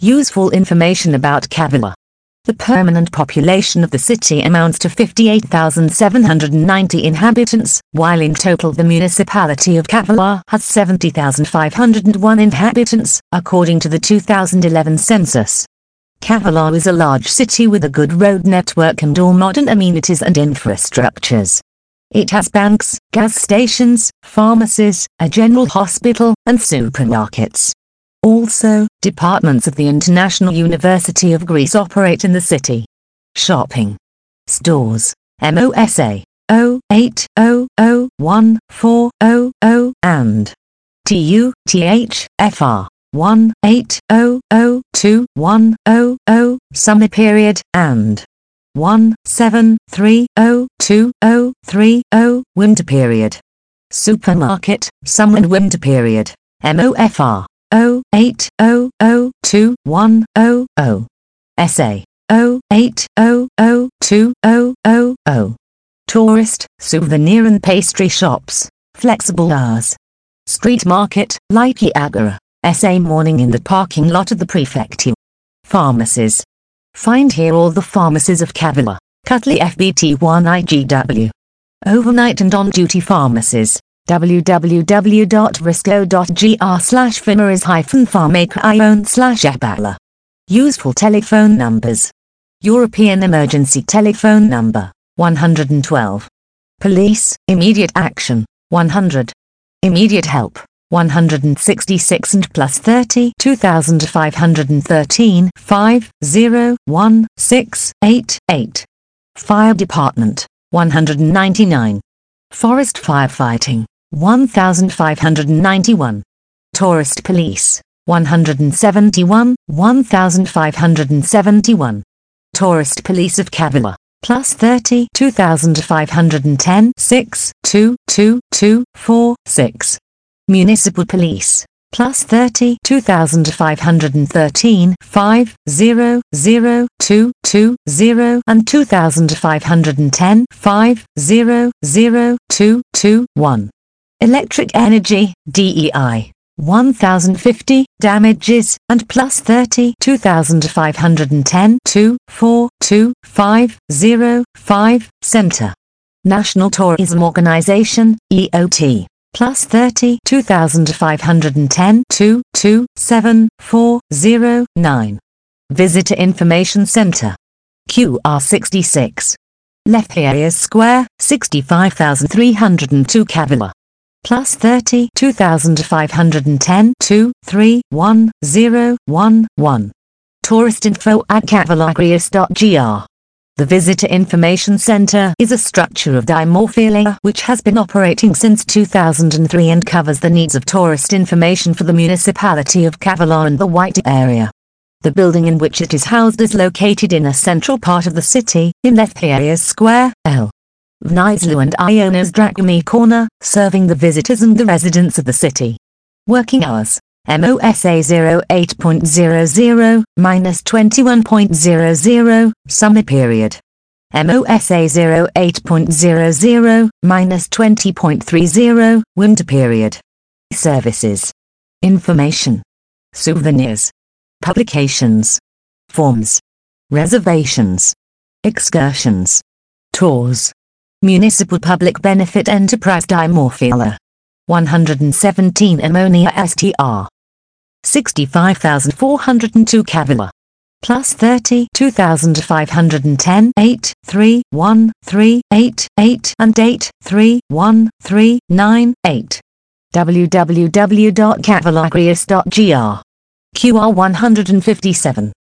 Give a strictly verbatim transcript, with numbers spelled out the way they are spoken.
Useful information about Cavilla. The permanent population of the city amounts to fifty-eight thousand seven hundred ninety inhabitants, while in total the municipality of Cavilla has seventy thousand five hundred one inhabitants, according to the two thousand eleven census. Cavilla is a large city with a good road network and all modern amenities and infrastructures. It has banks, gas stations, pharmacies, a general hospital, and supermarkets. Also, departments of the International University of Greece operate in the city. Shopping. Stores. M O S A zero eight zero zero one four zero zero and T U T H F R one eight zero zero two one zero zero summer period and one seven three zero two zero three zero winter period. Supermarket, summer and winter period. M O F R zero eight zero zero two one zero zero S A zero eight zero zero two zero zero zero Tourist, souvenir and pastry shops, flexible hours. Street market, Lyki Agora, S A morning in the parking lot of the prefecture. Pharmacies. Find here all the pharmacies of Cavilla, Cutli F B T one I G W. Overnight and on-duty pharmacies. w w w dot risco dot g r slash fimaris hyphen pharmacion slash epala. Useful telephone numbers. European emergency telephone number, one hundred twelve. Police, immediate action, one hundred. Immediate help, one hundred sixty-six and plus thirty, two thousand five hundred thirteen, five zero one six eight eight. Fire department, one hundred ninety-nine. Forest firefighting, one thousand five hundred ninety-one. Tourist police, one hundred seventy-one, one thousand five hundred seventy-one. Tourist police of Cavilla, plus thirty, two thousand five hundred ten, six two two two four six. Municipal police, plus thirty, two thousand five hundred thirteen, five zero zero two two zero and two thousand five hundred ten, five zero zero two two one. Electric energy, D E I, one thousand fifty, damages, and plus thirty, two thousand five hundred ten, two four two five zero five, Center. National Tourism Organization, E O T, plus thirty, two thousand five hundred ten, two two seven four zero nine. Visitor Information Center. Q R sixty-six. Leftherias Square, sixty-five thousand three hundred two Cavilla. Plus thirty, two thousand five hundred ten, two three one zero one one. Tourist info at cavillagreus dot g r. The Visitor Information Center is a structure of dimorphilia which has been operating since two thousand three and covers the needs of tourist information for the municipality of Cavilla and the wider area. The building in which it is housed is located in a central part of the city, in Leftherias Square, L. Vnislu and Ionas Dragami Corner, serving the visitors and the residents of the city. Working hours. M O S A zero eight point zero zero, minus twenty-one point zero zero, summer period. M O S A zero eight point zero zero, minus twenty point three zero, winter period. Services. Information. Souvenirs. Publications. Forms. Reservations. Excursions. Tours. Municipal Public Benefit Enterprise Dimorphilia. one hundred seventeen Ammonia S T R. sixty-five thousand four hundred two Cavilla. Plus thirty, two thousand five hundred ten, eight three one three eight eight and eight three one three nine eight. w w w dot cavillagreus dot g r. Q R one hundred fifty-seven.